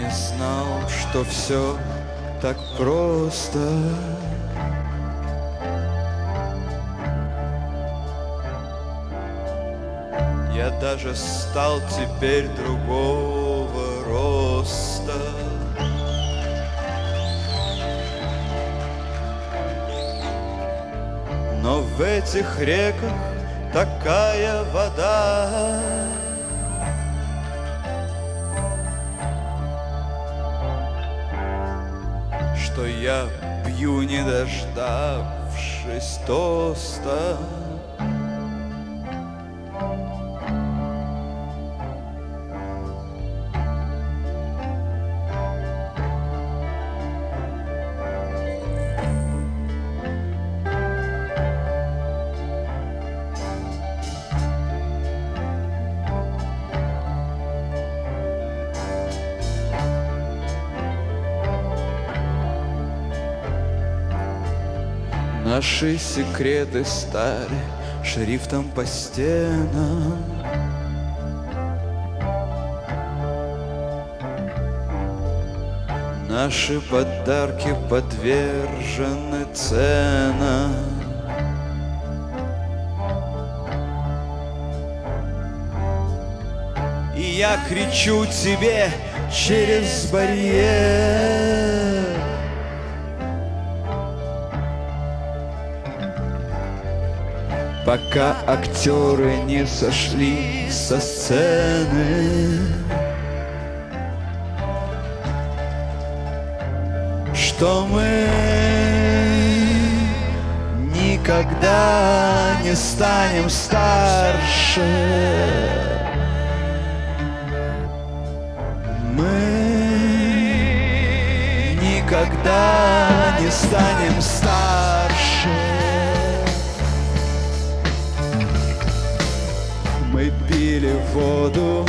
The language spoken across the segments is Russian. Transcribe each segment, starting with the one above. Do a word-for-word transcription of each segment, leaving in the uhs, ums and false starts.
не знал, что все так просто. Я даже стал теперь другого роста. Но в этих реках такая вода, что я пью, не дождавшись тоста. Наши секреты стали шрифтом по стенам. Наши подарки подвержены ценам. И я кричу тебе через барьер: пока актеры не сошли со сцены, что мы никогда не станем старше. Мы никогда не станем старше. Мы пили воду,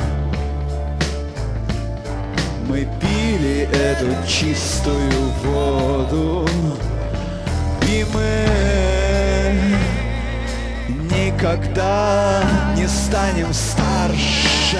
мы пили эту чистую воду, и мы никогда не станем старше.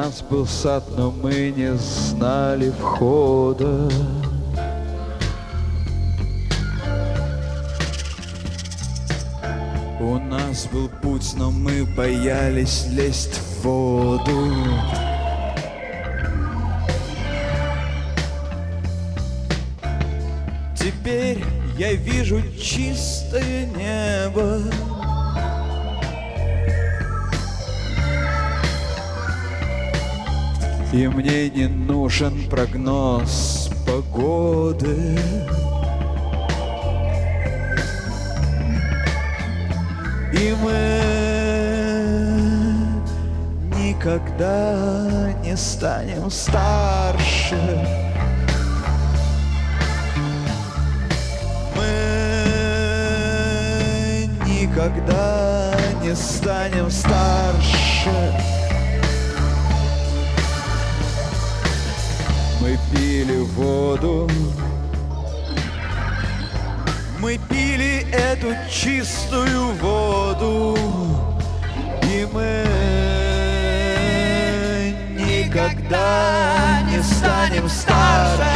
нас был сад, но мы не знали входа. У нас был путь, но мы боялись лезть в воду. Теперь я вижу чистое небо. И мне не нужен прогноз погоды. И мы никогда не станем старше. Мы никогда не станем старше. Мы пили воду, мы пили эту чистую воду, и мы никогда не станем старше.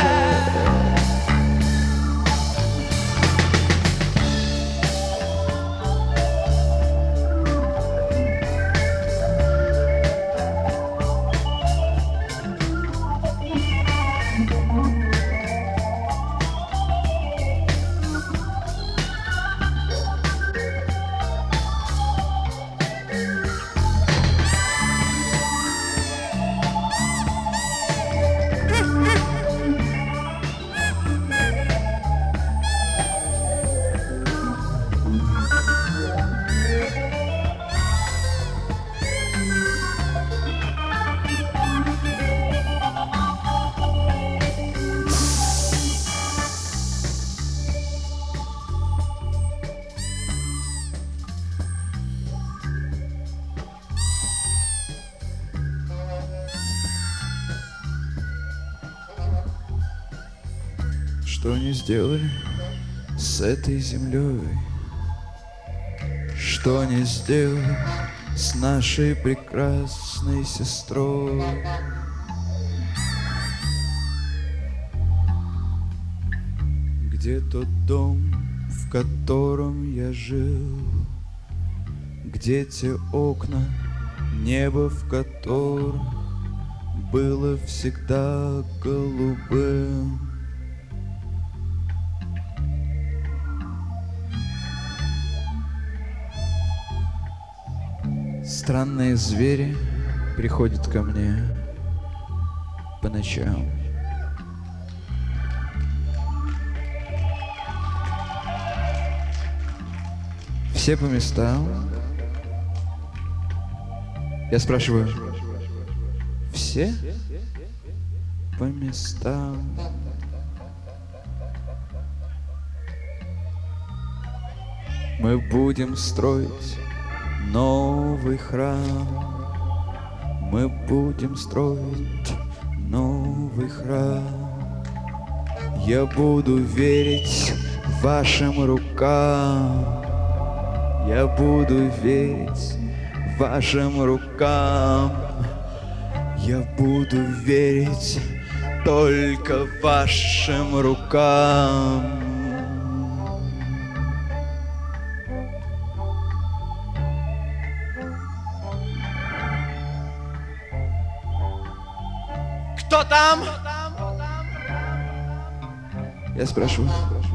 Что не сделали с этой землей? Что не сделали с нашей прекрасной сестрой? Где тот дом, в котором я жил? Где те окна, небо в которых было всегда голубым? Странные звери приходят ко мне по ночам. Все по местам. Я спрашиваю, все по местам? Мы будем строить новый храм. Мы будем строить новый храм. Я буду верить вашим рукам. Я буду верить вашим рукам. Я буду верить только вашим рукам. Кто там? Я спрашиваю,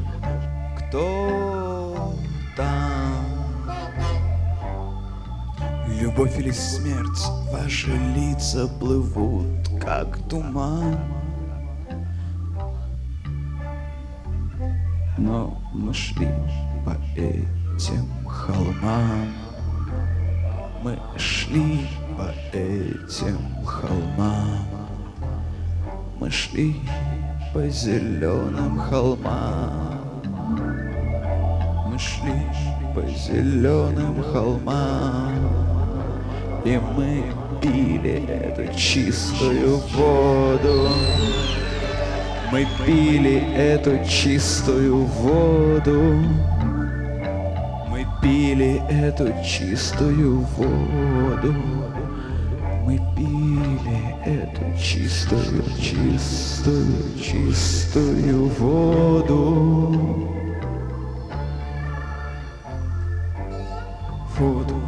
кто там? Любовь или смерть, ваши лица плывут, как туман. Но мы шли по этим холмам. Мы шли по этим холмам. Мы шли по зеленым холмам. Мы шли по зеленым холмам. И мы пили эту чистую воду. Мы пили эту чистую воду. Мы пили эту чистую воду. Мы пили чистую, чистую, чистую воду. Воду.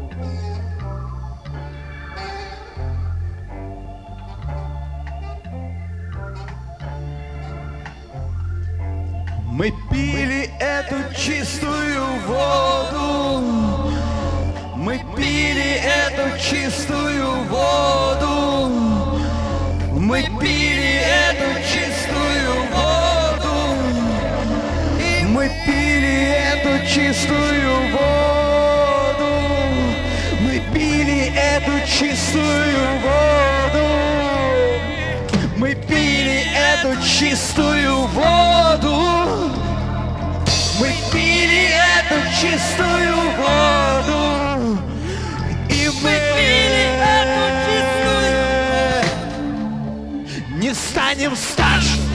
Мы пили эту чистую воду. Мы пили эту чистую воду. Мы пили эту чистую воду. Мы пили эту чистую воду. Мы пили эту чистую воду. Мы пили эту чистую воду. Мы пили эту чистую воду. И мы пили эту чистую воду. Не станем старше.